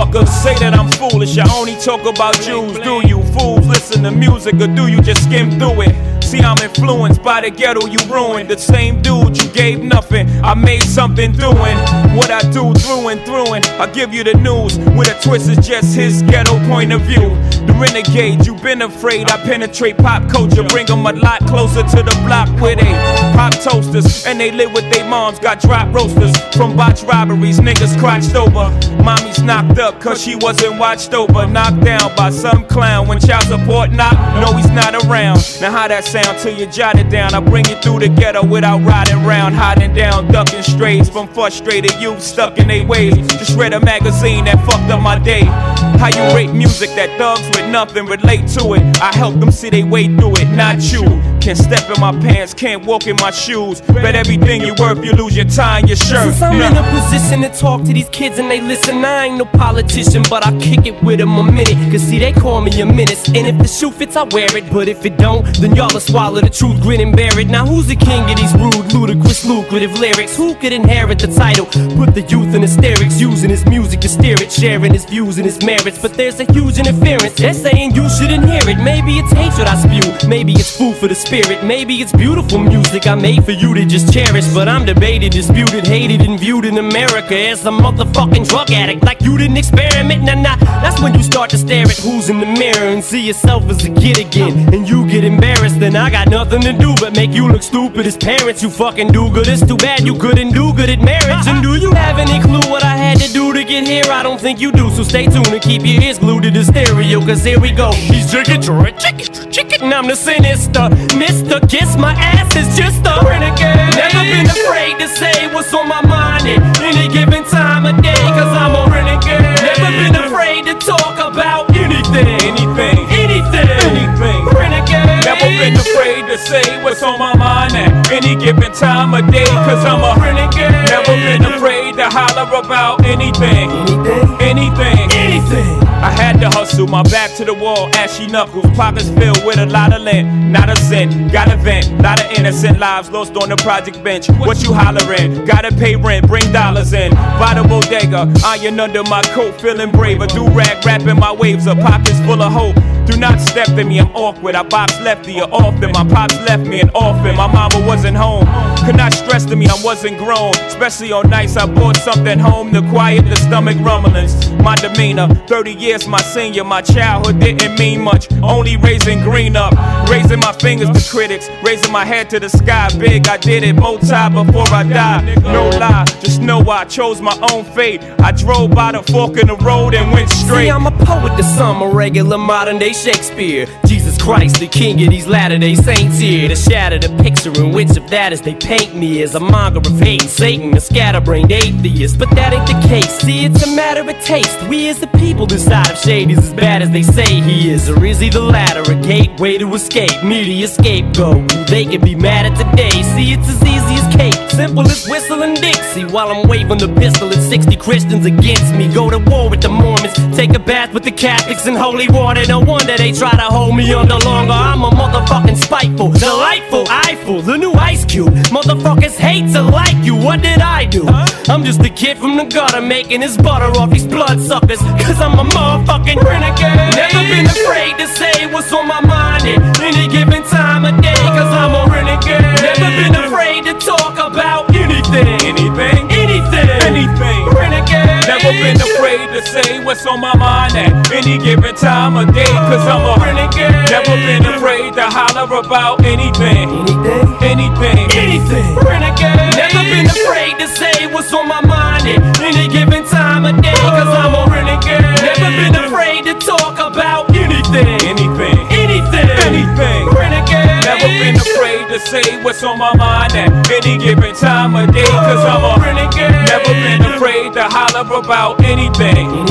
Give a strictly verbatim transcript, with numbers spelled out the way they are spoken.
Motherfuckers say that I'm foolish, I only talk about Jews. Do you fools listen to music or do you just skim through it? See, I'm influenced by the ghetto you ruined. The same dude you gave nothing, I made something doing what I do through and through. And I give you the news with a twist, is just his ghetto point of view. The renegade, you've been afraid. I penetrate pop culture, bring them a lot closer to the block where they pop toasters and they live with their moms. Got drop roasters from botch robberies, niggas crotched over. Mommy's knocked up cause she wasn't watched over. Knocked down by some clown when child support knock. No, he's not around. Now how that sound till you jot it down? I bring you through the ghetto without riding round, hiding down, ducking strays from frustrated youth stuck in their ways. Just read a magazine that fucked up my day. How you rate music that thugs with nothing relate to it? I help them see they way through it, not you. Can't step in my pants, can't walk in my shoes. Bet everything you worth, you lose your tie and your shirt. Since I'm in a position to talk to these kids and they listen, I ain't no politician, but I kick it with them a minute. Cause see, they call me a menace, and if the shoe fits, I wear it. But if it don't, then y'all will swallow the truth, grin and bear it. Now who's the king of these rude, ludicrous, lucrative lyrics? Who could inherit the title? Put the youth in hysterics, using his music to steer it, sharing his views and his merits. But there's a huge interference, they're saying you shouldn't hear it. Maybe it's hatred I spew, maybe it's food for the spirit. Maybe it's beautiful music I made for you to just cherish. But I'm debated, disputed, hated, and viewed in America as a motherfucking drug addict. Like you didn't experiment, nah nah. That's when you start to stare at who's in the mirror and see yourself as a kid again. And you get embarrassed, then I got nothing to do but make you look stupid as parents. You fucking do good, it's too bad you couldn't do good at marriage. And do you have any clue what I had to do to get here? I don't think you do, so stay tuned and keep your ears glued to the stereo. Cause here we go. He's chicken, chicken, chicken, and I'm the sinister Mister Kiss my ass is just a renegade. Never been afraid to say what's on my mind at any given time of day, cause I'm a renegade. Never been afraid to talk about anything, anything, anything, anything. Renegade. Never been afraid to say what's on my mind at any given time of day, cause I'm a renegade. Never been afraid to holler about anything, anything, anything, anything. I had to hustle, my back to the wall, ashy knuckles, pockets filled with a lot of lint, not a cent, got a vent, lot of innocent lives lost on the project bench. What you hollering? Gotta pay rent, bring dollars in, by the bodega, iron under my coat, feeling braver, do-rag rapping my waves up, pockets full of hope. Do not step to me, I'm awkward, I box lefty or often, my pops left me an orphan, my mama wasn't home. Could not stress to me, I wasn't grown, especially on nights I brought something home to quiet the stomach rumblings. My demeanor, thirty years my senior, my childhood didn't mean much, only raising green up, raising my fingers to critics, raising my head to the sky, big, I did it multi before I died, no lie, just know I chose my own fate, I drove by the fork in the road and went straight. See, I'm a poet to some, a regular modern day Shakespeare. Jesus Christ, the king of these latter-day saints here, to shatter the picture in which of that as they paint me as a monger of hate and Satan, a scatterbrained atheist. But that ain't the case, see, it's a matter of taste. We as the people decide if Shady's as bad as they say he is, or is he the latter, a gateway to escape, media scapegoat. They can be mad at today, see, it's as easy as cake, simple as whistling Dixie, while I'm waving the pistol at sixty Christians against me. Go to war with the Mormons, take a bath with the Catholics in holy water. No wonder they try to hold me under longer. I'm a motherfucking spiteful, delightful, eyeful, the new Ice Cube. Motherfuckers hate to like you, what did I do? I'm just a kid from the gutter making his butter off these bloodsuckers, cause I'm a motherfucking renegade. Never been afraid to say what's on my mind at any given time of day, cause I'm a renegade. Never been afraid to talk about anything, anything, anything, anything. Renegade. Never been afraid to say what's on my mind at any given time of day, cause I'm a renegade. Never been afraid to holler about anything, anything, anything, anything. Renegade. Never been afraid to say what's on my mind at any given time of day, cause I'm a renegade. Never been afraid to talk about anything, anything, anything, anything. Renegade. Never been afraid to say what's on my mind at any given time of day, cause I'm a renegade. Never been afraid to holler about anything,